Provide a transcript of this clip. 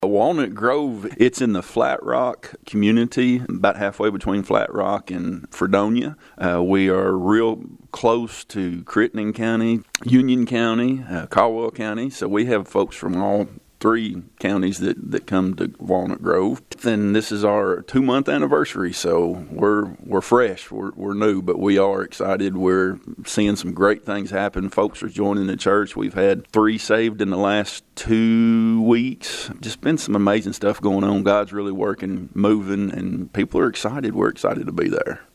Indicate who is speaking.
Speaker 1: Walnut Grove, it's in the Flat Rock community, about halfway between Flat Rock and Fredonia. We are real close to Crittenden County, Union County, Caldwell County, so we have folks from all three counties that come to Walnut Grove. And this is our 2-month anniversary, so we're fresh, we're new, but we are excited. We're seeing some great things happen. Folks are joining the church. We've had 3 saved in the last 2 weeks. Just been some amazing stuff going on. God's really working, moving, and people are excited. We're excited to be there.